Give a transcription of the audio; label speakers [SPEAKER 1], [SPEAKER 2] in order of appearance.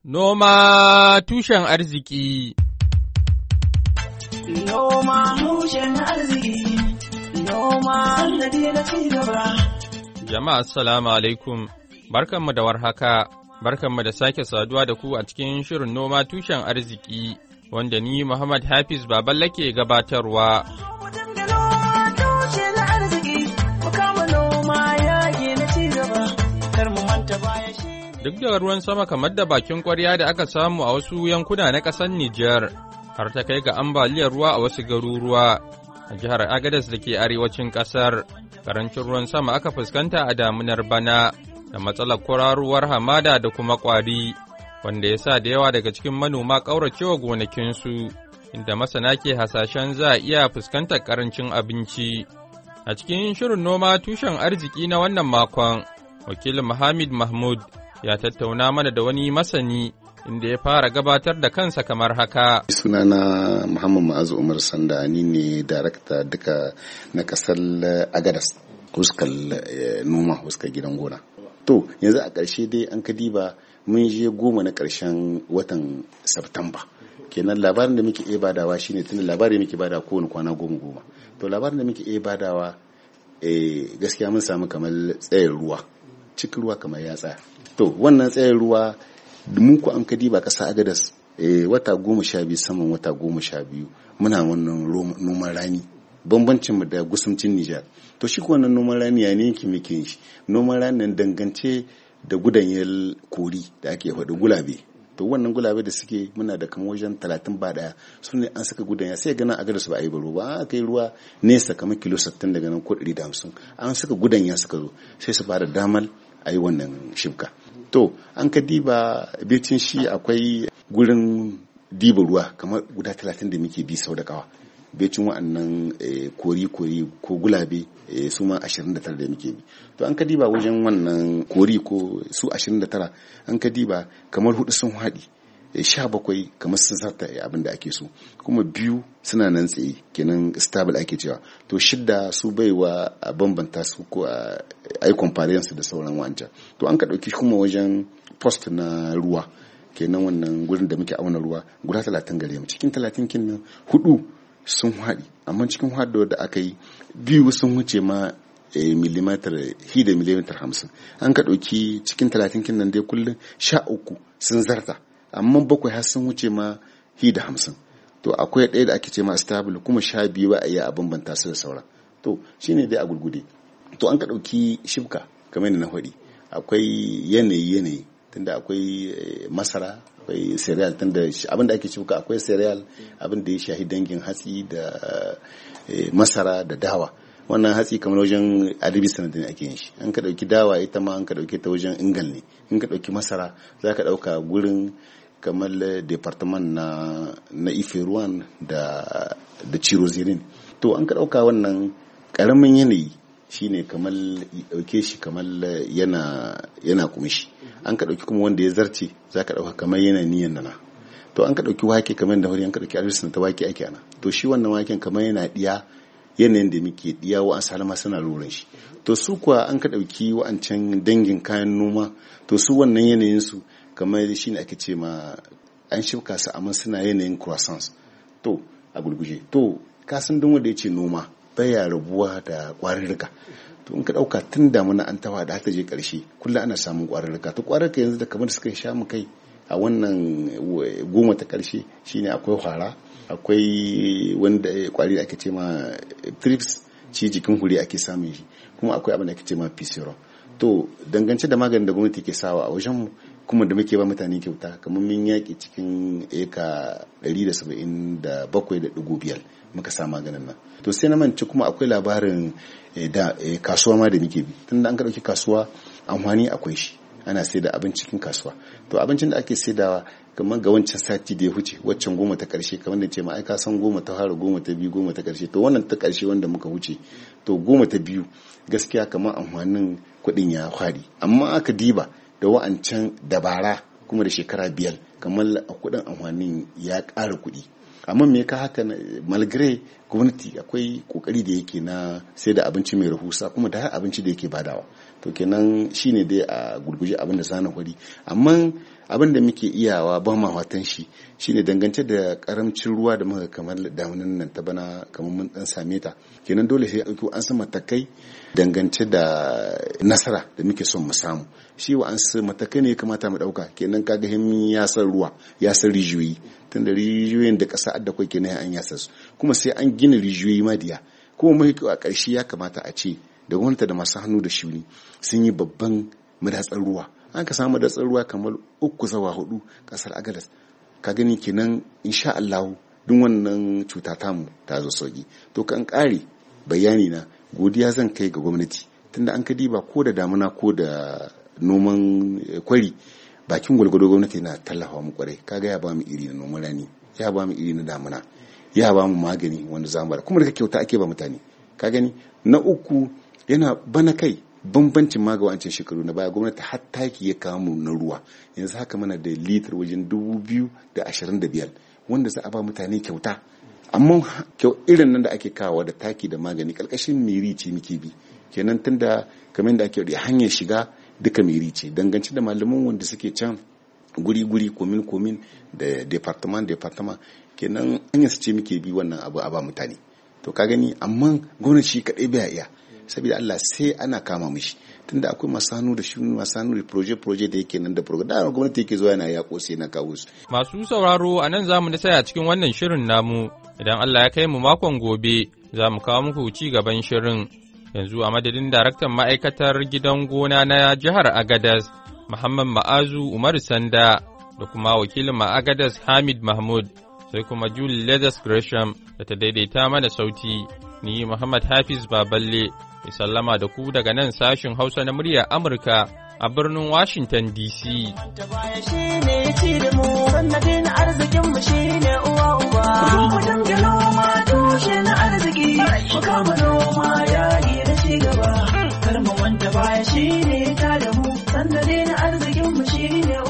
[SPEAKER 1] Noma tushen arziki.
[SPEAKER 2] Noma tushen arziki. Noma sannadi na ci gaba.
[SPEAKER 1] Jama'a assalamu alaikum. Barkanmu da warhaka. Barkanmu da sake saduwa da ku a cikin shirin noma tushen arziki wanda ni Muhammad Hafiz Baballe ke gabatarwa. Duk da ruwan sama kamar da bakin kwarya da aka samu a wasu yankuna na ƙasar Nijar, har ta kai ga ambaliyar ruwa a wasu garuruwa a jihar Agadez da ke arewacin ƙasar. Karancin ruwan sama aka fuskanta a damunar bana da matsalar kwararuwar hamada da kuma ƙwari, wanda ya sa da yawa daga cikin manoma ƙauracewa gonakinsu, inda masana ke hasashen za a iya fuskantar ƙarancin abinci. A cikin shirin noma tushen arziki na wannan makon, wakilin Muhammad Mahmud ya tattauna mana da wani masani inda ya fara gabatar da kansa kamar haka.
[SPEAKER 3] Sunana Muhammad Ma'azu Umar Sanda, ni ne darakta duka na kasar Agadas, huskar noma, huskar gidan gona. To, yanzu a ƙarshe dai an ka diba mun je 10 na ƙarshen watan Septamba. Kenan labarin da muke iya badawa shine tunda labarin muke badawa kowane kwana 10. To labarin da muke iya badawa gaskiya mun samu kamar tsayin ruwa. Cikin ruwa kamar ya tsaya. To wannan tsayin ruwa mun ku an kadi ba kasa Agadas wata 12 saman wata 12 muna wannan noman rani, bambancin mu da gusumcin Nijar. To shi ko wannan noman rani ya ne yake muke shi. Noman rani nan dangance da gudanyar kori da ake faɗi gulabe. To wannan gulabe da suke muna da kan wajen 30 ba daya su ne an saka gudanya sai ga nan Agadas ba a yi baro ba, aka yi ruwa nesa kamar kilo 60 daga nan ko 150 an saka gudanya suka zo sai su fara damar a yi wannan shibka. To an ka diba becin shi akwai gurin diba ruwa kamar guda 30 da muke bi sau da kawa, becin wa'annan kori-kori ko gulabe su ma 29 da muke bi. To an ka diba wajen wannan kori ko su 29 an ka diba kamar 4 sun haɗi, 17 kamar sun sarta abin da ake so, kuma 2 suna nan tsaye kenan stable ake cewa. To 6 su baiwa a bambanta su ko a ai compliance da sauran wancan. To an ka dauki kuma wajen post na ruwa kenan wannan gurin da muke auna ruwa guda 30 gare mu. Cikin 30 kin nan 4 sun haɗi, amma cikin haɗo da aka yi 2 sun wuce ma millimeter hi da millimeter 50. An ka dauki cikin 30 kin nan dai kullun 13 sun zarta, amma 7 har sun wuce ma hi da 50. To akwai ɗaya da ake ce ma stable kuma 12 ba a iya a bambanta su da sauran. To shine dai a gurgude. To an ka ɗauki shibka kamar yadda na faɗi, akwai yanayi tunda akwai masara, akwai cereal, tunda abin da ake shibka akwai cereal, abin da ya shahi dangin hatsi da masara da dawa. Wannan hatsi kamar wajen adabi sanadin ake yin shi. An ka ɗauki dawa ita ma an ka ɗauke ta wajen ingal ne. In ka ɗauki masara za ka ɗauka gurin kamar department na Ife-Ruwan da Cirozirin. To an ka ɗauka wannan ƙaramin yanayi shine kamar dauke shi kamar yana kumshi. An ka dauki kuma wanda ya zarce zaka dauka kamar yana niyan nana. To an ka dauki wake kamar da hori an ka dauki arzikin ta wake ake ana. To shi wannan waken kamar yana diya yanayin da muke diya wa salama suna luran shi. To su kuwa an ka dauki wa'ancan dangin kayan noma, to su wannan yanayin su kamar shine ake ce ma an shibka su amma suna yanayin croissants. To a gurguje to kasan dun wanda yace noma baya rabuwa da ƙwararruka. To in ka ɗauka tun damuna an tawa da ta je ƙarshe kullum ana samun ƙwararruka. To ƙwararruka yanzu da kamar da suka sha mu kai a wannan 10 ta ƙarshe shine akwai hwara, akwai wanda ƙwari da ake ce ma thrips, ci jikin hure ake samun shi, kuma akwai abin da ake ce ma pisciron. To dangance da maganin da gwamnati ke sawa a wajen mu kuma da muke ba mutane kyauta kamar mun yaƙi cikin eka 177.5 muka sa maganin nan. To sai na mance kuma akwai labarin da kasuwa ma da muke bi, tunda an ka dauki kasuwa amfani akwai shi, ana sai da abin cikin kasuwa. To abincin da ake saidawa kamar ga wancan sati da ya huce waccan 10 ta karshe kamar da ce ma ai ka san 10 ta fara 10 ta biyu 10 ta karshe. To wannan ta karshe wanda muka huce to 10 ta biyu gaskiya kamar amfanin kuɗin ya fadi, amma aka diba da wa'ancan dabara kuma da shekara 5 kamar kuɗin amfanin ya ƙara kuɗi. Amma me ka haka malgre gwamnati akwai kokari da yake na sai da abinci mai rahusa kuma da abinci da yake badawa. To kenan shine dai a gurguje abin da sana hori. Amma abin da muke iyawa ba ma watan shi shine dangance da karamcin ruwa da muka kamar damunan nan ta bana kamar mun dan same ta kenan dole sai an san matakai dangance da nasara da muke son mu samu shi wa an san matakai ne kamata mu dauka kenan kaga himmi ya san ruwa ya san rijiyoyi tunda rijiyoyin da kasa adda kai kenan an yasa su kuma sai an gina rijiyoyi madiya kuma mai a ƙarshe ya kamata a ce da gwamnati da masu hannu da shuni sun yi babban madatsar ruwa an ka samu madatsar ruwa kamar 3 zuwa 4 kasar Agadez ka gani kenan insha Allah duk wannan cuta tamu ta zo sauki to kan kare bayani na godiya zan kai ga gwamnati tunda an ka diba ko da damuna ko da noman kwari bakin gwalgwado gwamnati na tallafa mu kwarai kaga ya ba mu iri na noman rani ya ba mu iri na damuna ya ba mu magani wanda zamu bada kuma da kyauta ake ba mutane ka gani na uku yana bana kai bambancin ma ga wancan shekaru na baya gwamnati har taki ya kawo mu na ruwa yanzu haka mana da litar wajen 2025 wanda za a ba mutane kyauta amma irin nan da ake kawo da taki da magani karkashin miri ce muke bi kenan tunda kamar da ake da hanyar shiga duka miri ce dangance da malaman wanda suke can guri komin da department kenan hanyar su ce muke bi wannan abu a ba mutane to ka gani amma gwamnati shi kadai bai iya saboda Allah sai ana kama mishi tunda akwai masu hannu da shuni masu hannu da project da yake nan da program da gwamnati yake zuwa yana yako sai na kawo su
[SPEAKER 1] masu sauraro anan zamu da tsaya cikin wannan shirin namu idan Allah ya kai mu makon gobe za mu kawo muku ci gaban shirin yanzu a madadin daraktan ma'aikatar gidan gona na jihar Agadez Muhammad Ma'azu Umar Sanda da kuma wakilin Agadez Hamid Mahmud sai kuma Julie Leathers Gresham da ta daidaita mana sauti ni Muhammad Hafiz Baballe ya sallama da ku daga nan sashin Hausa na muryar Amurka a birnin Washington DC.
[SPEAKER 2] Kar mu wanta baya shi ne ta da mu, sannadi na arzikin mu shi ne